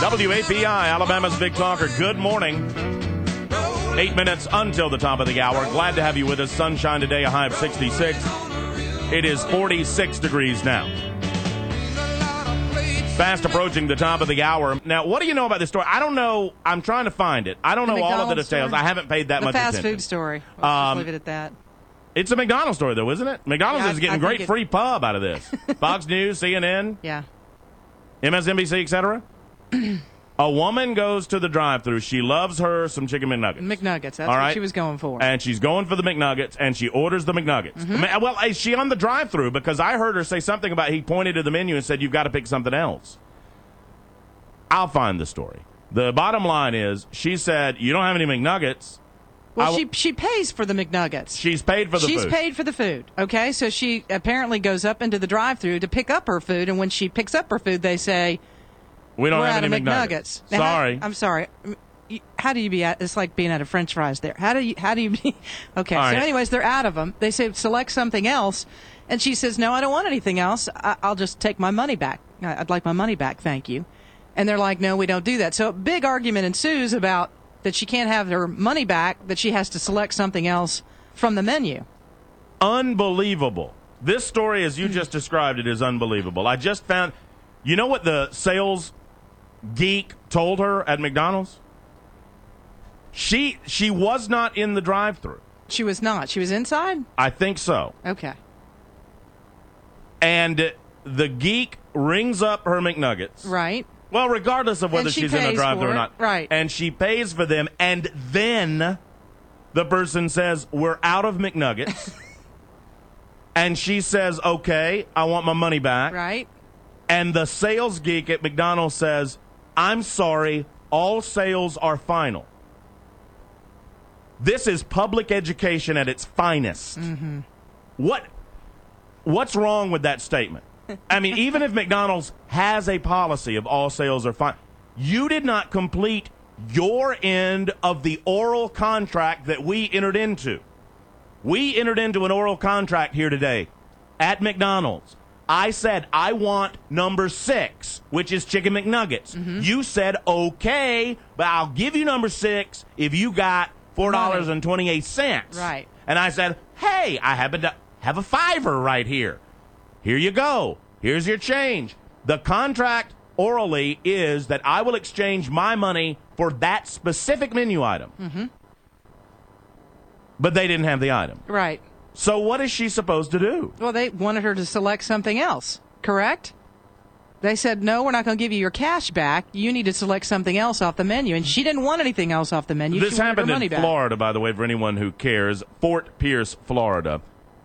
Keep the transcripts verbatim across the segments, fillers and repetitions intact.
W A P I, Alabama's Big Talker. Good morning. Eight minutes until the top of the hour. Glad to have you with us. Sunshine today, a high of sixty-six. It is forty-six degrees now. Fast approaching the top of the hour. Now, what do you know about this story? I don't know. I'm trying to find it. I don't the know all of the McDonald's details. story? I haven't paid that the much fast attention. food story. Let's just Um, leave it at that. It's a McDonald's story, though, isn't it? McDonald's Yeah, is I- getting I great think it- free pub out of this. Fox News, C N N, Yeah. M S N B C, et cetera. A woman goes to the drive-thru. She loves her some chicken McNuggets. McNuggets. That's All what right. she was going for. And she's going for the McNuggets, and she orders the McNuggets. Mm-hmm. Ma- Well, is she on the drive-thru? Because I heard her say something about he pointed to the menu and said, you've got to pick something else. I'll find the story. The bottom line is, she said, you don't have any McNuggets. well, I she w- she pays for the McNuggets. She's paid for the She's food. paid for the food. Okay, so she apparently goes up into the drive-thru to pick up her food, and when she picks up her food, they say, We don't "We're have out any of McNuggets. McNuggets." Now, how- Sorry. I'm sorry. You- How do you be at? It's like being out of French fries there. How do you? How do you be? Okay. All so, right. anyways, they're out of them. They say select something else, and she says, "No, I don't want anything else. I- I'll just take my money back. I- I'd like my money back, thank you." And they're like, "No, we don't do that." So a big argument ensues about that she can't have her money back, that she has to select something else from the menu. Unbelievable. This story, as you just described it, is unbelievable. I just found, you know what the sales geek told her at McDonald's? She she was not in the drive-thru. She was not. She was inside? I think so. Okay. And the geek rings up her McNuggets. Right. Well, regardless of whether And she she's in a pays drive-thru for or it. not. Right. And she pays for them, and then the person says, we're out of McNuggets. And she says, okay, I want my money back. Right. And the sales geek at McDonald's says, I'm sorry, all sales are final. This is public education at its finest. Mm-hmm. What, what's wrong with that statement? I mean, even if McDonald's has a policy of all sales are fine, you did not complete your end of the oral contract that we entered into. We entered into an oral contract here today at McDonald's. I said, I want number six, which is Chicken McNuggets. Mm-hmm. You said, okay, but I'll give you number six if you got four dollars and twenty-eight cents. Right. And I said, hey, I happen to have a fiver right here. Here you go. Here's your change. The contract orally is that I will exchange my money for that specific menu item. Mm-hmm. But they didn't have the item. Right. So what is she supposed to do? Well, they wanted her to select something else, correct? They said, no, we're not going to give you your cash back. You need to select something else off the menu. And she didn't want anything else off the menu. This she wanted happened her money in back. Florida, by the way, for anyone who cares. Fort Pierce, Florida.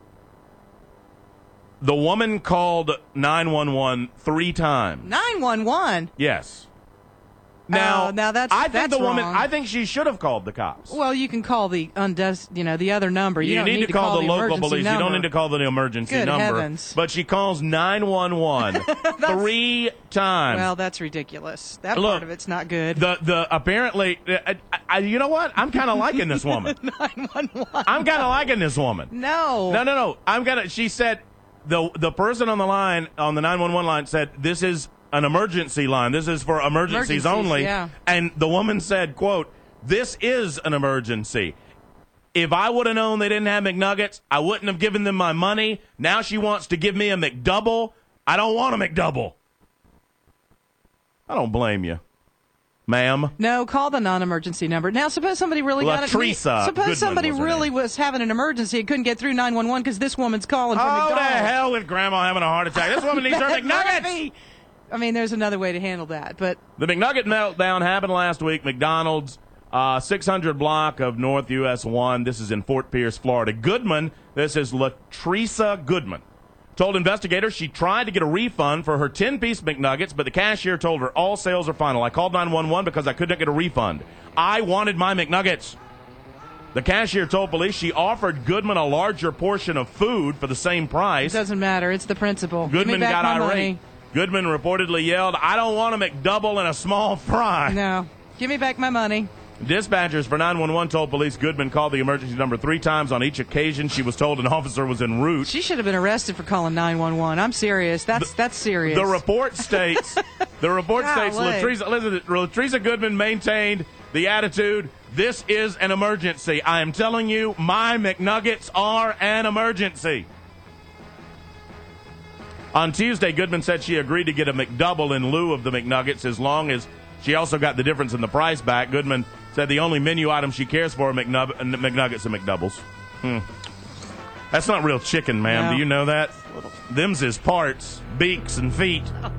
The woman called nine one one three times. nine one one? Yes. Now, Oh, now that's- I think that's the woman. wrong. I think she should have called the cops. Well, you can call the undes- you know, the other number. You, You, don't need, to call, the, local emergency police. number. You don't need to call the emergency Good number. heavens. But she calls nine one one three times. Well, that's ridiculous. That Look, part of it's not good. The the apparently, I, I, you know what? I'm kind of liking this woman. nine one one. I'm kind of liking this woman. No. No, no, no. I'm gonna. She said the the person on the line on the nine one one line said this is an emergency line. This is for emergencies, Emergencies, only. yeah. And the woman said, "quote This is an emergency. If I would have known they didn't have McNuggets, I wouldn't have given them my money. Now she wants to give me a McDouble. I don't want a McDouble. I don't blame you, ma'am. No, call the non-emergency number. Now, suppose somebody really got it. Latresa Suppose Goodman somebody was her really name. was having an emergency and couldn't get through nine one one because this woman's calling from Oh, to McDonald's. hell with Grandma having a heart attack. This woman needs her That might McNuggets. be- I mean, there's another way to handle that, but The McNugget meltdown happened last week. McDonald's, uh, six hundred block of North U S one. This is in Fort Pierce, Florida. Goodman, this is Latresa Goodman, told investigators she tried to get a refund for her ten-piece McNuggets, but the cashier told her all sales are final. I called nine one one because I couldn't get a refund. I wanted my McNuggets. The cashier told police she offered Goodman a larger portion of food for the same it price. doesn't matter. It's the principle. Give Goodman me back got my irate. money. Goodman reportedly yelled, I don't want a McDouble and a small fry. No, give me back my money. Dispatchers for nine one one told police Goodman called the emergency number three times. On each occasion, she was told an officer was en route. She should have been arrested for calling nine one one. I'm serious. That's that's serious. The report states The report Golly. states Latrice, listen, Latrice Goodman maintained the attitude, this is an emergency. I am telling you, my McNuggets are an emergency. On Tuesday, Goodman said she agreed to get a McDouble in lieu of the McNuggets as long as she also got the difference in the price back. Goodman said the only menu item she cares for are McNub- McNuggets and McDoubles. Hmm. That's not real chicken, ma'am. No. Do you know that? Them's his parts, beaks and feet.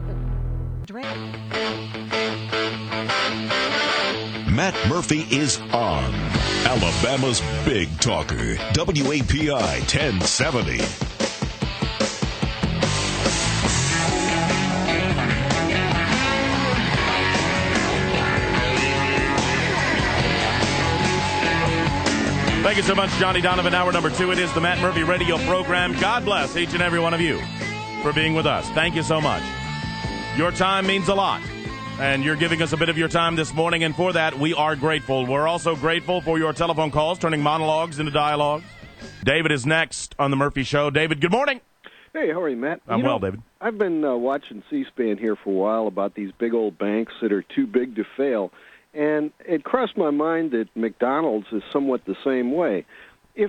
Matt Murphy is on Alabama's Big Talker, W A P I ten seventy. Thank you so much, Johnny Donovan. Hour number two. It is the Matt Murphy radio program. God bless each and every one of you for being with us. Thank you so much. Your time means a lot, and you're giving us a bit of your time this morning, and for that, we are grateful. We're also grateful for your telephone calls, turning monologues into dialogue. David is next on the Murphy Show. David, good morning. Hey, how are you, Matt? I'm you well, know, David. I've been uh, watching C-SPAN here for a while about these big old banks that are too big to fail. And it crossed my mind that McDonald's is somewhat the same way. If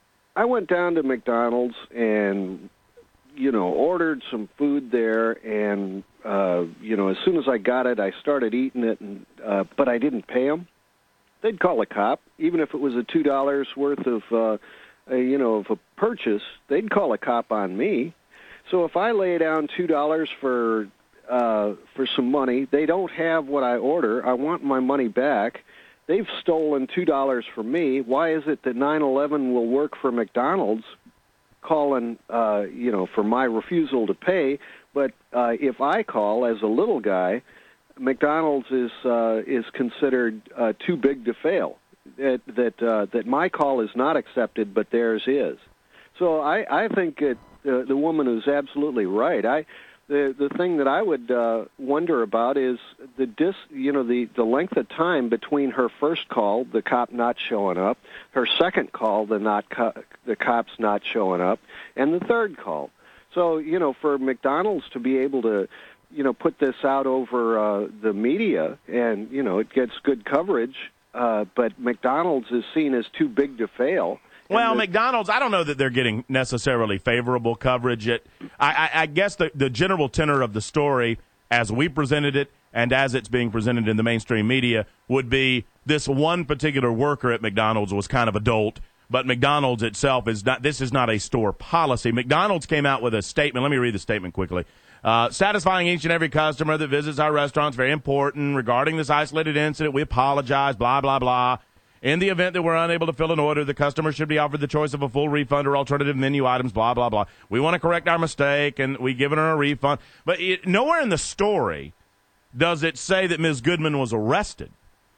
I went down to McDonald's and, you know, ordered some food there, and, uh, you know, as soon as I got it, I started eating it, and, uh, but I didn't pay them, they'd call a cop. Even if it was a two dollars worth of, uh, a, you know, of a purchase, they'd call a cop on me. So if I lay down two dollars for Uh, for some money, they don't have what I order. I want my money back. They've stolen two dollars from me. Why is it that nine eleven will work for McDonald's, calling, uh, you know, for my refusal to pay? But uh, if I call as a little guy, McDonald's is uh, is considered uh, too big to fail. That that uh, that my call is not accepted, but theirs is. So I I think that uh, the woman is absolutely right. I. The the thing that I would uh, wonder about is the dis you know the, the length of time between her first call, the cop not showing up, her second call, the not co- the cops not showing up, and the third call. So you know, for McDonald's to be able to you know put this out over uh, the media, and you know it gets good coverage, uh, but McDonald's is seen as too big to fail. Well, McDonald's, I don't know that they're getting necessarily favorable coverage. It, I, I, I guess the, the general tenor of the story, as we presented it and as it's being presented in the mainstream media, would be this one particular worker at McDonald's was kind of a dolt, but McDonald's itself is not, this is not a store policy. McDonald's came out with a statement. Let me read the statement quickly. Uh, satisfying each and every customer that visits our restaurants, very important. Regarding this isolated incident, we apologize, blah, blah, blah. In the event that we're unable to fill an order, the customer should be offered the choice of a full refund or alternative menu items, blah, blah, blah. We want to correct our mistake, and we've given her a refund. But it, nowhere in the story does it say that Miz Goodman was arrested.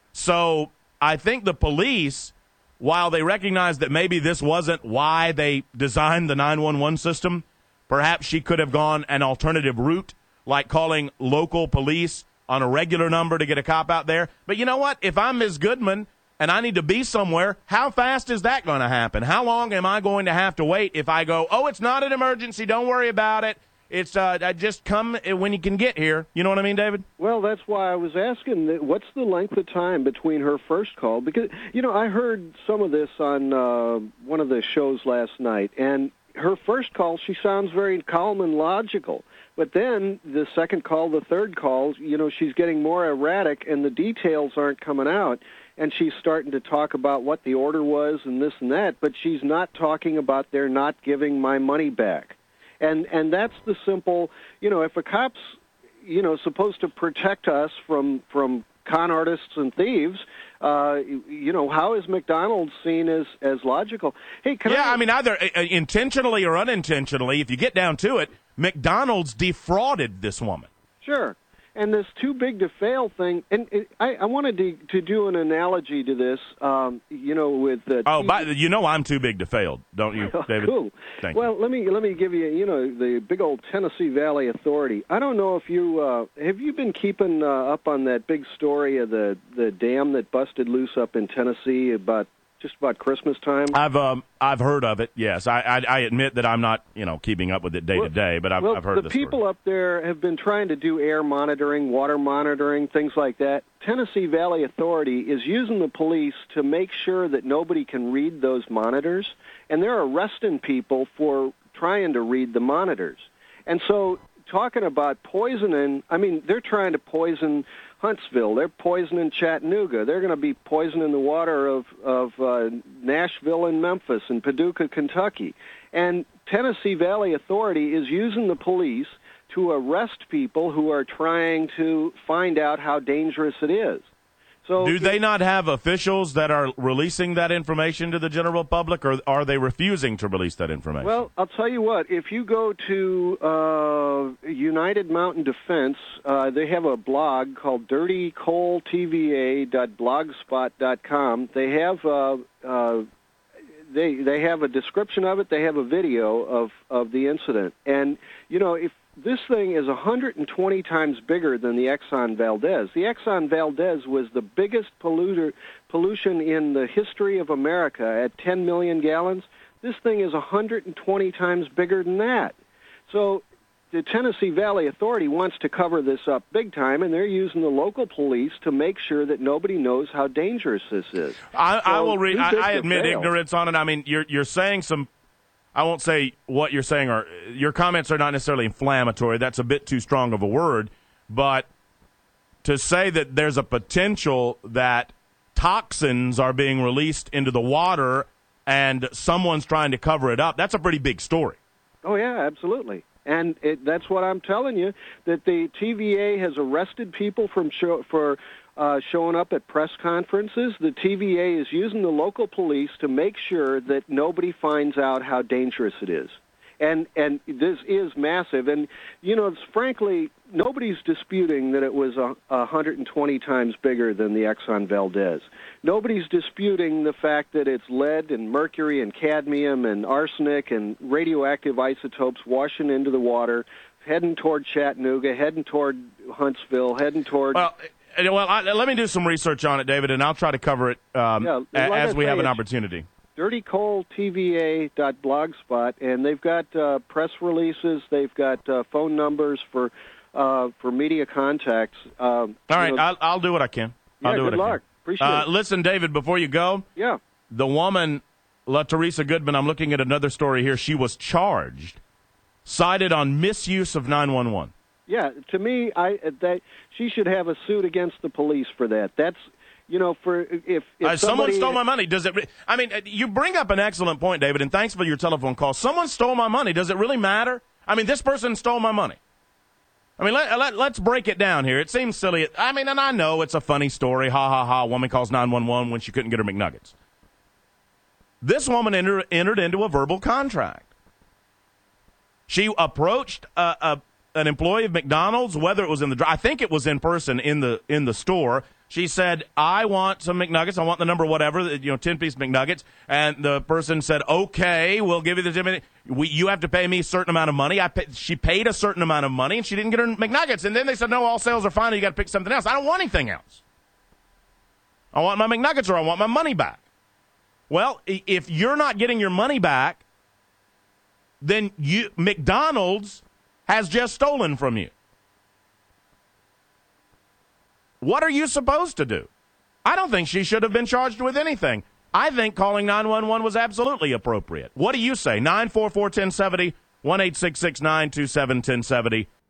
So I think the police, while they recognize that maybe this wasn't why they designed the nine one one system, perhaps she could have gone an alternative route, like calling local police on a regular number to get a cop out there. But you know what? If I'm Miz Goodman and I need to be somewhere, how fast is that going to happen? How long am I going to have to wait if I go, oh, it's not an emergency, don't worry about it. It's uh, I just come when you can get here. You know what I mean, David? Well, that's why I was asking, that what's the length of time between her first call? Because, you know, I heard some of this on uh, one of the shows last night, and her first call, she sounds very calm and logical. But then the second call, the third call, you know, she's getting more erratic, and the details aren't coming out. And she's starting to talk about what the order was and this and that, but she's not talking about they're not giving my money back. And and that's the simple, you know, if a cop's, you know, supposed to protect us from, from con artists and thieves, uh, you know, how is McDonald's seen as, as logical? Hey, can yeah, I... I mean, either uh, intentionally or unintentionally, if you get down to it, McDonald's defrauded this woman. Sure. And this too big to fail thing, and it, I, I wanted to, to do an analogy to this, um, you know, with uh, oh, but you know I'm too big to fail, don't you, David? Cool. Thank well, you. let me let me give you, you know, the big old Tennessee Valley Authority. I don't know if you uh, have you been keeping uh, up on that big story of the the dam that busted loose up in Tennessee about just about Christmas time? I've um I've heard of it. Yes, I I, I admit that I'm not you know keeping up with it day well, to day, but I've well, I've heard the this people story. up there have been trying to do air monitoring, water monitoring, things like that. Tennessee Valley Authority is using the police to make sure that nobody can read those monitors, and they're arresting people for trying to read the monitors. And so, talking about poisoning, I mean, they're trying to poison Huntsville. They're poisoning Chattanooga. They're going to be poisoning the water of, of uh, Nashville and Memphis and Paducah, Kentucky. And Tennessee Valley Authority is using the police to arrest people who are trying to find out how dangerous it is. So, do they not have officials that are releasing that information to the general public, or are they refusing to release that information? Well, I'll tell you what. If you go to uh, United Mountain Defense, uh, they have a blog called dirty coal t v a dot blogspot dot com. They have uh, uh, they they have a description of it. They have a video of, of the incident. And, you know, if this thing is one hundred twenty times bigger than the Exxon Valdez. The Exxon Valdez was the biggest polluter, pollution in the history of America at ten million gallons. This thing is one hundred twenty times bigger than that. So the Tennessee Valley Authority wants to cover this up big time, and they're using the local police to make sure that nobody knows how dangerous this is. I, so I will read. I, I admit fail. ignorance on it. I mean, you're you're saying some. I won't say what you're saying, or your comments are not necessarily inflammatory. That's a bit too strong of a word. But to say that there's a potential that toxins are being released into the water and someone's trying to cover it up, that's a pretty big story. Oh, yeah, absolutely. And it, that's what I'm telling you, that the T V A has arrested people from show, for uh, showing up at press conferences. The T V A is using the local police to make sure that nobody finds out how dangerous it is. And and this is massive. And, you know, it's, frankly, nobody's disputing that it was a, a one hundred twenty times bigger than the Exxon Valdez. Nobody's disputing the fact that it's lead and mercury and cadmium and arsenic and radioactive isotopes washing into the water, heading toward Chattanooga, heading toward Huntsville, heading toward... Well, well I, let me do some research on it, David, and I'll try to cover it um, yeah, like as I we say, have an it's opportunity. dirty coal t v a dot blogspot, and they've got uh, press releases, they've got uh, phone numbers for uh, for media contacts. Um, All right, know, I'll, I'll do what I can. yeah, I'll do good what I luck. can. Appreciate Uh, it. listen, David, before you go, Yeah. the woman, La Teresa Goodman, I'm looking at another story here. She was charged, cited on misuse of nine one one. Yeah, to me, I that she should have a suit against the police for that. That's, you know, for if, if Uh, someone somebody, stole my money. Does it? Re- I mean, uh, you bring up an excellent point, David, and thanks for your telephone call. Someone stole my money. Does it really matter? I mean, this person stole my money. I mean, let, let, let's break it down here. It seems silly. I mean, and I know it's a funny story. Ha, ha, ha. A woman calls nine one one when she couldn't get her McNuggets. This woman enter, entered into a verbal contract. She approached a, a, an employee of McDonald's, whether it was in the, I think it was in person in the in the store. She said, I want some McNuggets. I want the number whatever, you know, ten-piece McNuggets. And the person said, okay, we'll give you the ten. We, you have to pay me a certain amount of money. I pay, she paid a certain amount of money, and she didn't get her McNuggets. And then they said, no, all sales are fine, and you got to pick something else. I don't want anything else. I want my McNuggets or I want my money back. Well, if you're not getting your money back, then you McDonald's has just stolen from you. What are you supposed to do? I don't think she should have been charged with anything. I think calling nine one one was absolutely appropriate. What do you say? nine four four, one oh seven oh, one eight six six, nine two seven, one oh seven oh.